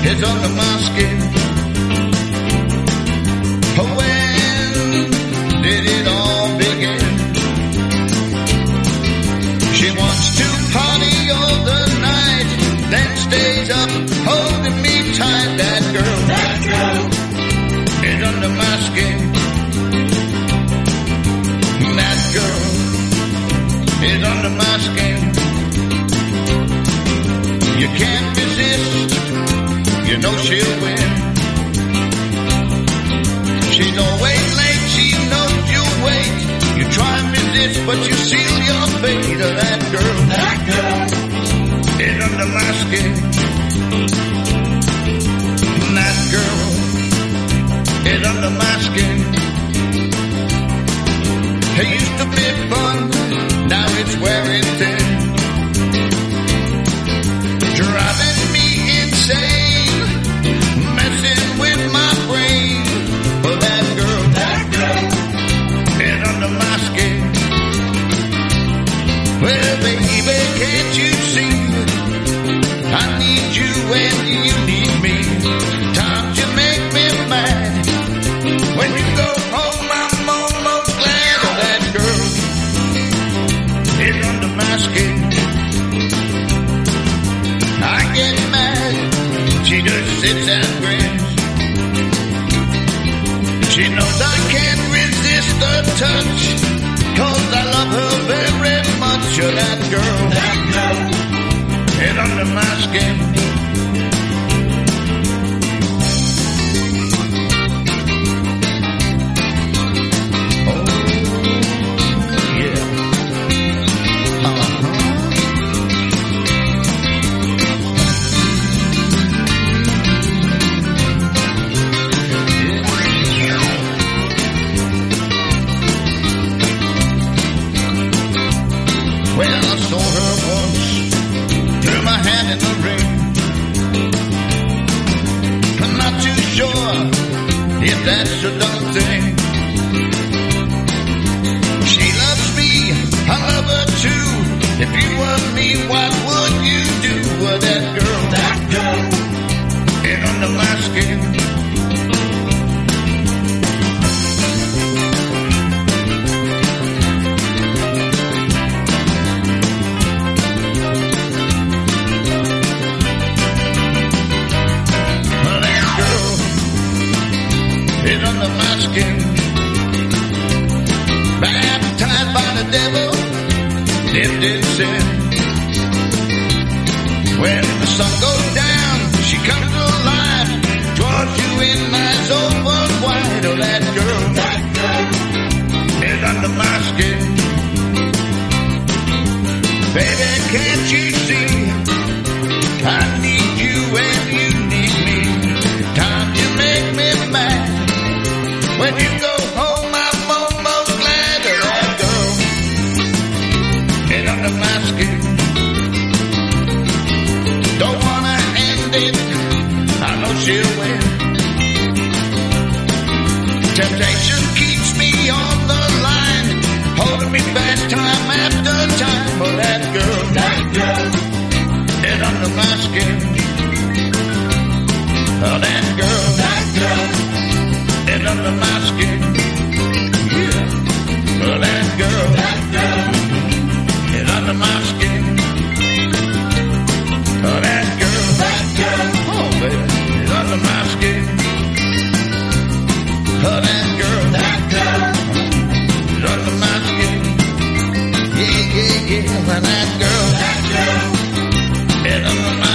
is under my skin. When did it all begin? She wants to party all the night, then stays up holding me tight. That girl is under my skin. That girl is under my skin. You can't resist, you know she'll win. She's always late, she knows you'll wait. You try and resist, but you seal your fate. That girl is under my skin. That girl is under my skin. It used to be fun, now it's wearing thin. Driving me insane, messing with my brain. Oh, that girl is under my skin. Well, baby, can't you see? I need you and you need me. Times you make me mad. When you go home, I'm almost glad. Oh, that girl is under my skin. I get mad, she just sits and grins. She knows I can't resist her touch, 'cause I love her very much. Oh, that girl is under my skin. If that's a dumb thing, she loves me, I love her too. If you were me, what would you do? Well, that girl is under my skin. Is under my skin. Baptized by the devil, lived in sin. When the sun goes down, she comes alive, draws you in eyes open wide. Oh, that girl is under my skin. Baby, can't you see? I need you and you need me. Time you make me mad. When you go home, I'm almost glad. That girl is under my skin. Don't wanna end it, I know she'll win. Temptation keeps me on the line, holding me fast time after time. Oh, that girl is under my skin. Oh, that girl is under my skin. Yeah. Oh, that girl is under my skin. Oh, that girl, oh, baby, is under my skin. Oh, that girl is under my skin. Yeah, yeah, yeah. Well, that girl is under my